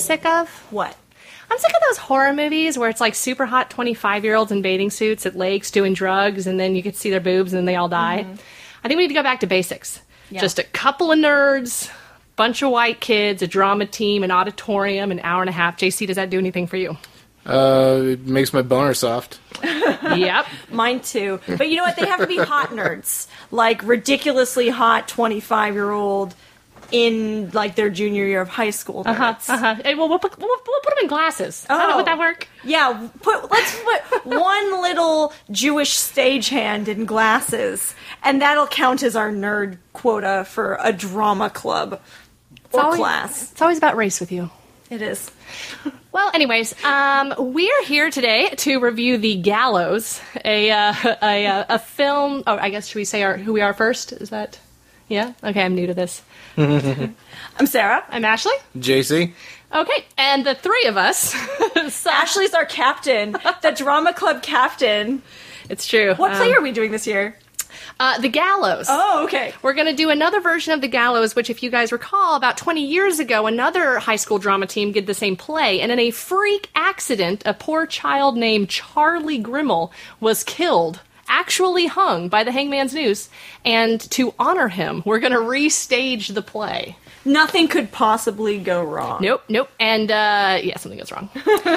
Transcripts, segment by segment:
sick of? What? I'm sick of those horror movies where it's like super hot 25-year-olds in bathing suits at lakes doing drugs, and then you get to see their boobs and then they all die. I think we need to go back to basics. Yeah. Just a couple of nerds, bunch of white kids, a drama team, an auditorium, an hour and a half. JC, does that do anything for you? It makes my boner soft. Yep. Mine too. But you know what? They have to be hot nerds. Like ridiculously hot 25-year-old in like their junior year of high school nerds. Hey, well, we'll put them in glasses. Oh. Would that work? Yeah, let's put one little Jewish stagehand in glasses, and that'll count as our nerd quota for a drama club or class. It's always about race with you. It is. Well, anyways, we're here today to review The Gallows, a film. Oh, I guess should we say who we are first? Is that? Yeah. Okay, I'm new to this. I'm Sarah. I'm Ashley. JC? Okay, and the three of us. Ashley's our captain, the drama club captain. It's true. What play are we doing this year? The Gallows. Oh, okay. We're going to do another version of The Gallows, which, if you guys recall, about 20 years ago, another high school drama team did the same play, and in a freak accident, a poor child named Charlie Grimmel was killed, actually hung by the hangman's noose, and to honor him, we're going to restage the play. Nothing could possibly go wrong. Nope. And, yeah, something goes wrong.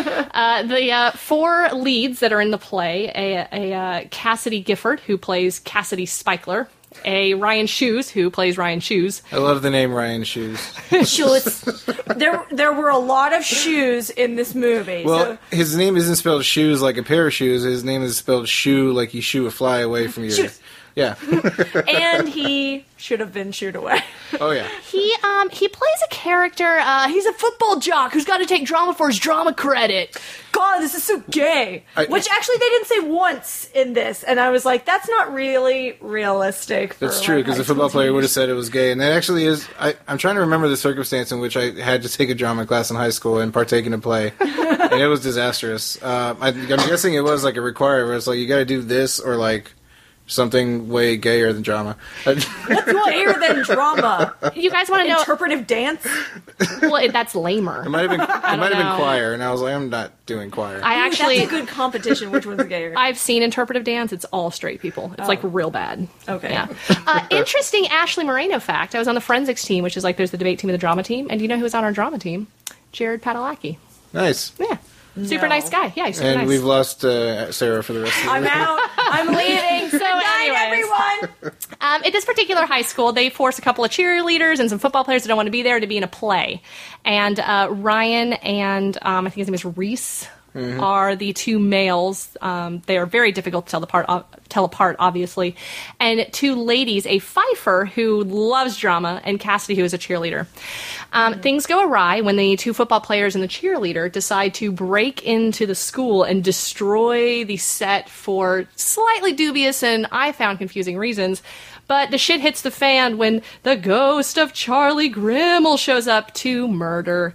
The four leads that are in the play, a Cassidy Gifford, who plays Cassidy Spikler, a Ryan Shoes, who plays Ryan Shoes. I love the name Ryan Shoes. Shoes. There were a lot of shoes in this movie. Well, his name isn't spelled shoes like a pair of shoes. His name is spelled shoe like you shoo a fly away from your... Shoes. Yeah. And he should have been shooed away. Oh, yeah. He plays a character, he's a football jock who's got to take drama for his drama credit. God, this is so gay. Which actually they didn't say once in this, and I was like, that's not really realistic. For That's true, because the football player would have said it was gay, and that actually is... I'm trying to remember the circumstance in which I had to take a drama class in high school and partake in a play, and it was disastrous. I'm guessing it was like a requirement, where it's like, you gotta do this, or like... something way gayer than drama. What's gayer than drama? You guys want to know... Interpretive dance? Well, that's lamer. It might have been choir, and I was like, I'm not doing choir. That's a good competition. Which one's gayer? I've seen interpretive dance. It's all straight people. It's like real bad. Okay. Yeah. Interesting Ashley Moreno fact. I was on the forensics team, which is like there's the debate team and the drama team. And do you know who was on our drama team? Jared Padalecki. Nice. Yeah. Super nice guy. Yeah, he's super nice. And we've lost Sarah for the rest of the I'm out. I'm leaving. So Good night, anyways. everyone. At this particular high school, they force a couple of cheerleaders and some football players that don't want to be there to be in a play. And Ryan and I think his name is Reese are the two males. They are very difficult to tell apart, obviously. And two ladies, a Pfeiffer who loves drama, and Cassidy, who is a cheerleader. Things go awry when the two football players and the cheerleader decide to break into the school and destroy the set for slightly dubious and I found confusing reasons. But the shit hits the fan when the ghost of Charlie Grimmel shows up to murder.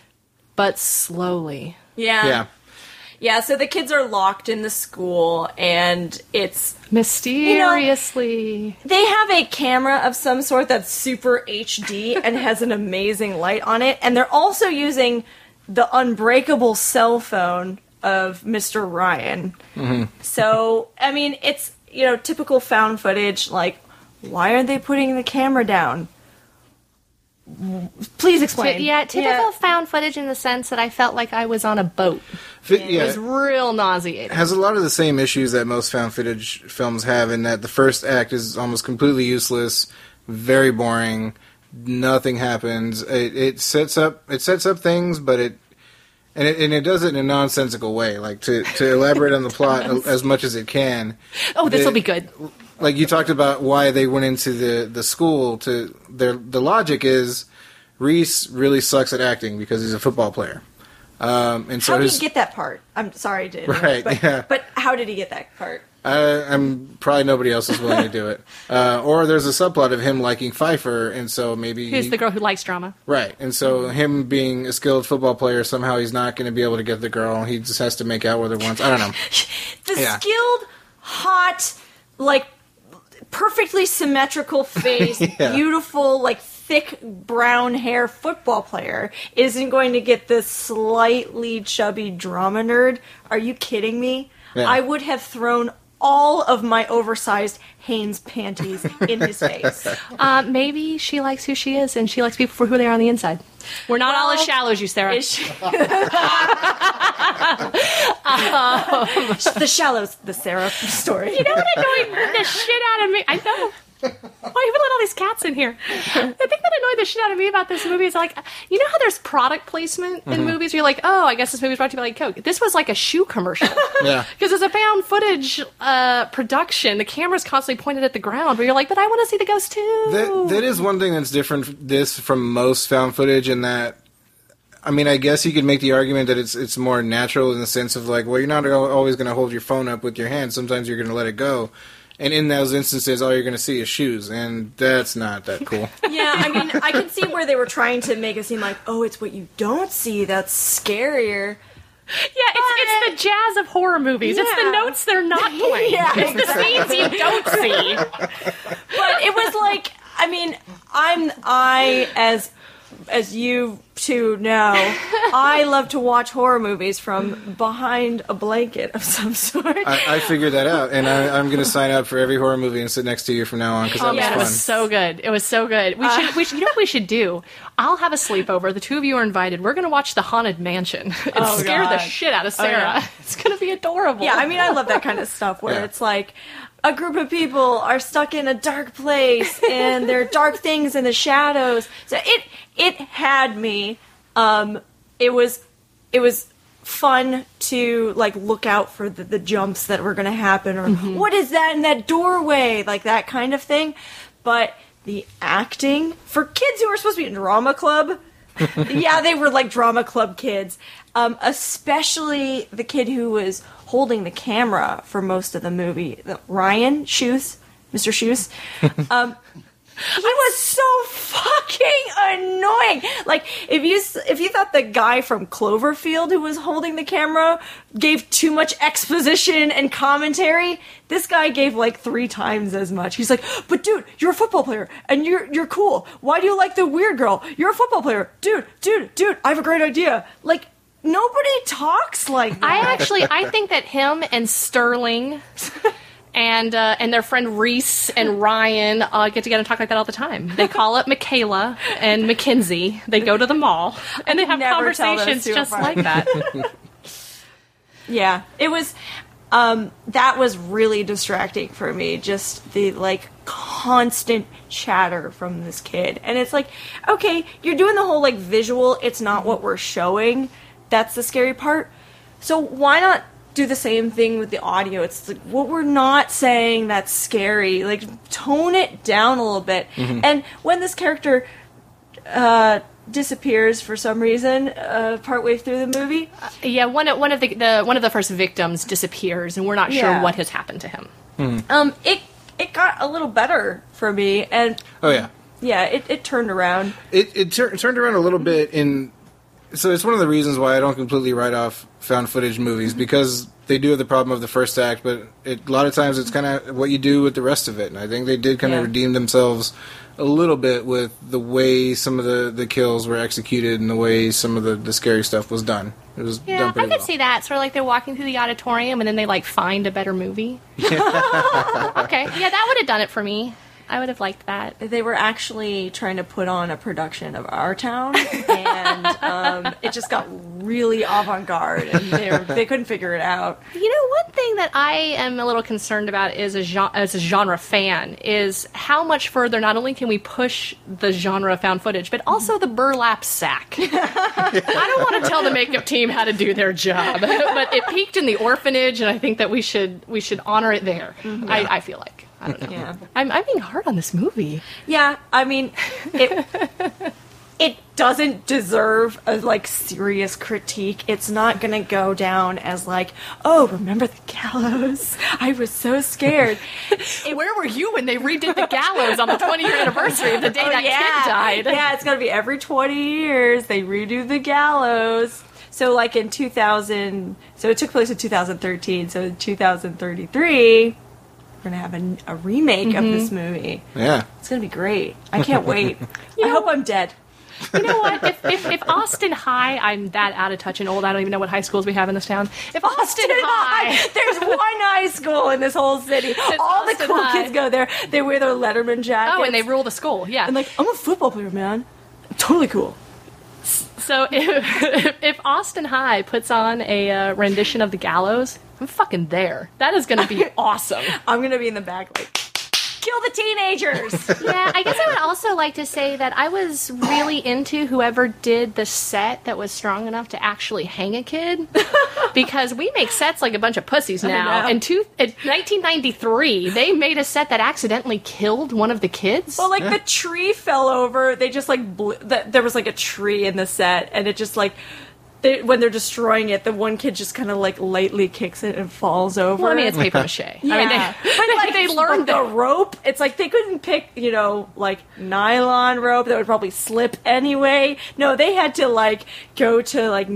But slowly. Yeah, so the kids are locked in the school, and it's... mysteriously... they have a camera of some sort that's super HD and has an amazing light on it, and they're also using the unbreakable cell phone of Mr. Ryan. So, I mean, it's, typical found footage, like, why are they putting the camera down? Please explain. Typical found footage in the sense that I felt like I was on a boat. It was real nauseating. Has a lot of the same issues that most found footage films have, in that the first act is almost completely useless, very boring, nothing happens. It sets up things, but it does it in a nonsensical way, like to elaborate on the plot as much as it can. Oh, this will be good. Like you talked about why they went into the school the logic is Reese really sucks at acting because he's a football player. And so how did he get that part? I'm sorry to interrupt, but how did he get that part? I'm probably nobody else is willing to do it. Or there's a subplot of him liking Pfeiffer, and so maybe who's the girl who likes drama, right? And so him being a skilled football player, somehow he's not going to be able to get the girl. He just has to make out with her once. I don't know. Skilled, hot, like perfectly symmetrical face, beautiful, like, thick brown hair football player isn't going to get this slightly chubby drama nerd. Are you kidding me? Yeah. I would have thrown all of my oversized Hanes panties in his face. Maybe she likes who she is, and she likes people for who they are on the inside. We're not all as shallow as you, Sarah. The Shallows, the Sarah story. You know what annoyed the shit out of me? I know. Why you let all these cats in here? The thing that annoyed the shit out of me about this movie is like, you know how there's product placement in movies? Where you're like, oh, I guess this movie's brought to you by Coke. This was like a shoe commercial. Yeah. Because it's a found footage production. The camera's constantly pointed at the ground, but you're like, but I want to see the ghost too. That is one thing that's different from most found footage in that, I mean, I guess you could make the argument that it's more natural in the sense of like, well, you're not always going to hold your phone up with your hand. Sometimes you're going to let it go. And in those instances, all you're going to see is shoes, and that's not that cool. Yeah, I mean, I can see where they were trying to make it seem like, oh, it's what you don't see that's scarier. Yeah, it's the jazz of horror movies. It's the notes they're not playing. Yeah, it's the scenes you don't see. But it was like, I mean, I as you two know, I love to watch horror movies from behind a blanket of some sort. I figured that out, and I'm going to sign up for every horror movie and sit next to you from now on, because that was fun. It was so good. It was so good. We should. You know what we should do? I'll have a sleepover. The two of you are invited. We're going to watch The Haunted Mansion and scare the shit out of Sarah. Yeah. It's going to be adorable. Yeah, I mean, I love that kind of stuff where it's like, a group of people are stuck in a dark place and there are dark things in the shadows. So it had me. It was fun to like look out for the jumps that were going to happen, or what is that in that doorway, like that kind of thing. But the acting for kids who were supposed to be in drama club, yeah, they were like drama club kids. Especially the kid who was holding the camera for most of the movie, Ryan Shoes, Mr. Shoes. He was so fucking annoying. Like, if you thought the guy from Cloverfield who was holding the camera gave too much exposition and commentary, this guy gave like 3 times as much. He's like, but dude, you're a football player and you're cool. Why do you like the weird girl? You're a football player. Dude, I have a great idea. Like, nobody talks like that. I think that him and Sterling and their friend Reese and Ryan get together and talk like that all the time. They call it Michaela and Mackenzie. They go to the mall and they have conversations just like that. Yeah, it was. That was really distracting for me. Just the like constant chatter from this kid, and it's like, okay, you're doing the whole like visual. It's not what we're showing. That's the scary part. So why not do the same thing with the audio? It's like, what we're not saying that's scary. Like, tone it down a little bit. Mm-hmm. And when this character disappears for some reason partway through the movie, one of the first victims disappears, and we're not sure what has happened to him. It got a little better for me, and it turned around. It turned around a little bit in. So it's one of the reasons why I don't completely write off found footage movies, because they do have the problem of the first act, but a lot of times it's kind of what you do with the rest of it. And I think they did kind of redeem themselves a little bit with the way some of the kills were executed and the way some of the scary stuff was done. It was done pretty I could see that. Sort of like they're walking through the auditorium and then they like find a better movie. Okay, yeah, that would have done it for me. I would have liked that. They were actually trying to put on a production of Our Town, and it just got really avant-garde, and they couldn't figure it out. You know, one thing that I am a little concerned about as a genre fan is how much further not only can we push the genre of found footage, but also the burlap sack. I don't want to tell the makeup team how to do their job, but it peaked in the orphanage, and I think that we should honor it there. Mm-hmm. I feel like. I don't know. Yeah. I'm being hard on this movie. Yeah, I mean, it doesn't deserve a like serious critique. It's not gonna go down as like, oh, remember the gallows? I was so scared. Where were you when they redid the gallows on the 20-year anniversary of the day that kid died? Yeah, it's gonna be every 20 years they redo the gallows. So like in 2000, so it took place in 2013. So in 2033. going to have a remake of this movie. Yeah. It's going to be great. I can't wait. I hope I'm dead. You know what? If Austin High, I'm that out of touch and old. I don't even know what high schools we have in this town. If Austin High, There's one high school in this whole city. All the Austin cool High. kids go there. They wear their Letterman jackets. oh, and they rule the school. Yeah. And like, I'm a football player, man. I'm totally cool. So if Austin High puts on a rendition of The Gallows, I'm fucking there. That is going to be awesome. I'm going to be in the back like, kill the teenagers. Yeah, I guess I would also like to say that I was really into whoever did the set that was strong enough to actually hang a kid. Because we make sets like a bunch of pussies now. know. In 1993, they made a set that accidentally killed one of the kids. Well, like the tree fell over. They just like there was like a tree in the set, and it just like when they're destroying it, the one kid just kind of like lightly kicks it and falls over. Well, I mean, it's paper mache. Yeah. I mean, but like they learned the that. rope. It's like they couldn't pick, like nylon rope that would probably slip anyway. No, they had to like go to like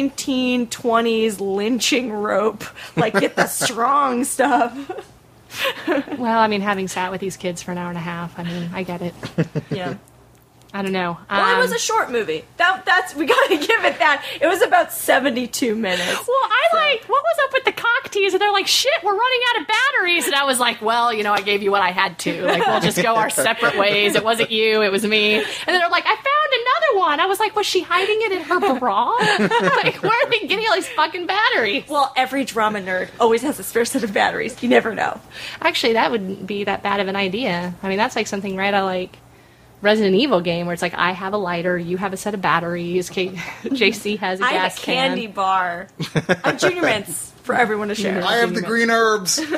1920s lynching rope, like get the strong stuff. Well, I mean, having sat with these kids for an hour and a half, I mean, I get it. Yeah. I don't know. Well, it was a short movie. That's we gotta give it that. It was about 72 minutes. Well, what was up with the cock tease? And they're like, shit, we're running out of batteries. And I was like, well, I gave you what I had to. Like, we'll just go our separate ways. It wasn't you, it was me. And then they're like, I found another one. I was like, was she hiding it in her bra? Like, where are they getting all these fucking batteries? Well, every drama nerd always has a spare set of batteries. You never know. Actually, that wouldn't be that bad of an idea. I mean, that's like something right out of like Resident Evil game where it's like, I have a lighter, you have a set of batteries, JC has a I have gas a candy bar. I'm Junior Mints for everyone to share. I have the green herbs. Who was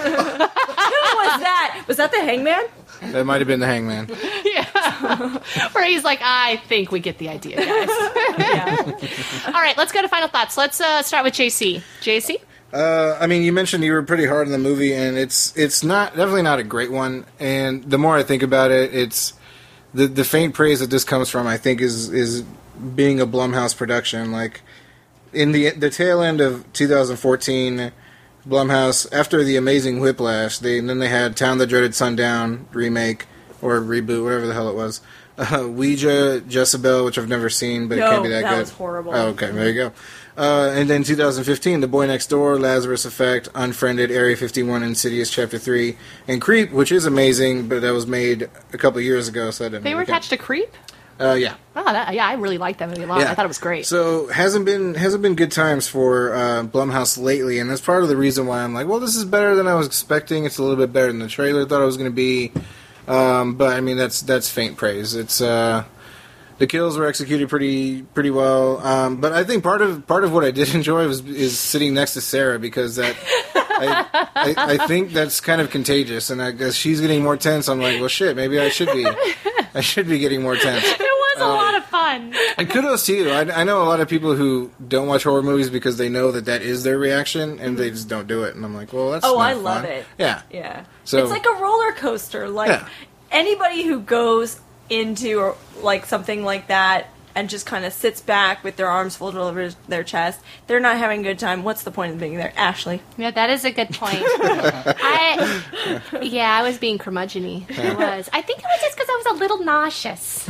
that? Was that the Hangman? That might have been the Hangman. Yeah. Where he's like, I think we get the idea, guys. Yeah. All right, let's go to final thoughts. Let's start with JC. JC? I mean, you mentioned you were pretty hard on the movie, and it's definitely not a great one. And the more I think about it, it's the faint praise that this comes from, I think, is being a Blumhouse production. Like in the tail end of 2014, Blumhouse, after the amazing Whiplash, then they had Town That Dreaded Sundown remake or reboot, whatever the hell it was. Ouija, Jezebel, which I've never seen, but it can't be that good. That was horrible. Oh, okay, there you go. And then 2015, The Boy Next Door, Lazarus Effect, Unfriended, Area 51, Insidious Chapter 3, and Creep, which is amazing, but that was made a couple of years ago, so that didn't They were really count. attached to Creep? Yeah. Oh, I really liked that movie a lot. Yeah. I thought it was great. So hasn't been good times for Blumhouse lately, and that's part of the reason why I'm like, well, this is better than I was expecting. It's a little bit better than the trailer thought it was going to be, but I mean that's faint praise. It's the kills were executed pretty well, but I think part of what I did enjoy is sitting next to Sarah, because that I think that's kind of contagious, and I guess she's getting more tense. I'm like, well, shit, maybe I should be getting more tense. It was a lot of fun. And kudos to you. I know a lot of people who don't watch horror movies because they know that is their reaction, and they just don't do it. And I'm like, well, that's not I fun. love it. Yeah. Yeah. So- it's like a roller coaster. Like Yeah. anybody who goes into like something like that and just kind of sits back with their arms folded over their chest, they're not having a good time. What's the point of being there? Ashley? Yeah, that is a good point. I was being curmudgeon-y. I was. I think it was just because I was a little nauseous.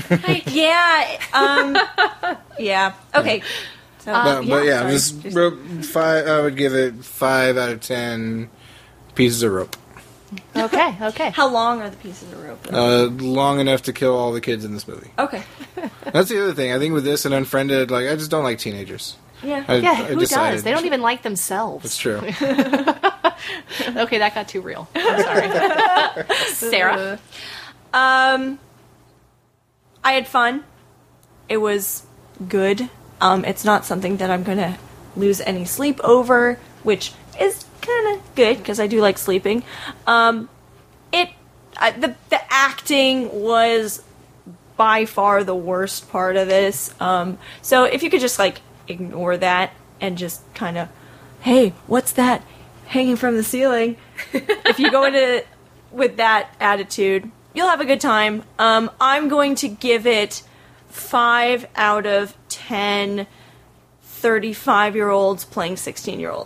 Yeah. Okay. So, But yeah, sorry. this rope 5. I would give it 5 out of 10 pieces of rope. Okay. How long are the pieces of rope? Long enough to kill all the kids in this movie. Okay. That's the other thing. I think with this and Unfriended, like, I just don't like teenagers. Yeah. Yeah, I who decided. does? They don't even like themselves. It's true. Okay, that got too real. I'm sorry. Sarah? I had fun. It was good. It's not something that I'm gonna lose any sleep over, which is kind of good because I do like sleeping. The acting was by far the worst part of this. So if you could just like ignore that and just kind of, hey, what's that hanging from the ceiling? If you go into it with that attitude, you'll have a good time. I'm going to give it 5 out of 10 35-year-olds playing 16-year-olds.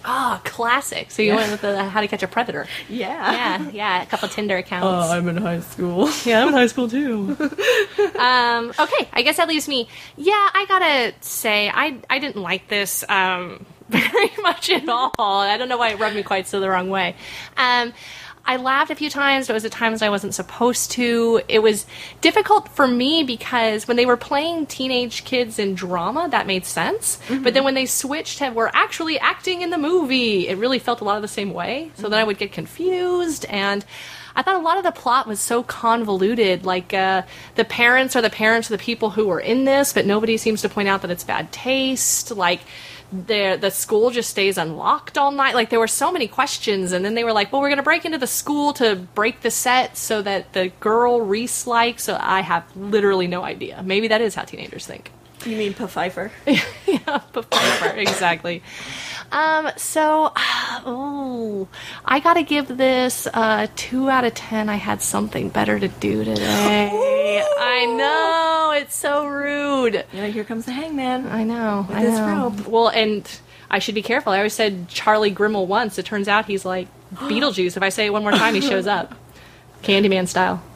Oh, classic. So you went with the How to Catch a Predator. Yeah. A couple Tinder accounts. I'm in high school. Yeah, I'm in high school too. Okay, I guess that leaves me. Yeah, I gotta say, I didn't like this very much at all. I don't know why it rubbed me quite so the wrong way. I laughed a few times, but it was at times I wasn't supposed to. It was difficult for me because when they were playing teenage kids in drama, that made sense. Mm-hmm. But then when they switched to were actually acting in the movie, it really felt a lot of the same way. So then I would get confused, and I thought a lot of the plot was so convoluted. Like, the parents are the parents of the people who were in this, but nobody seems to point out that it's bad taste. Like, the school just stays unlocked all night. Like, there were so many questions, and then they were like, well, we're going to break into the school to break the set so that the girl Reese likes. So I have literally no idea. Maybe that is how teenagers think. You mean Pfeiffer? Yeah, Pfeiffer, exactly. I gotta give this 2 out of 10. I had something better to do today. Ooh. I know, it's so rude. Yeah, here comes the hangman. I know. With his robe. Well, and I should be careful. I always said Charlie Grimmel once. It turns out he's like Beetlejuice. If I say it one more time, he shows up. Candyman style.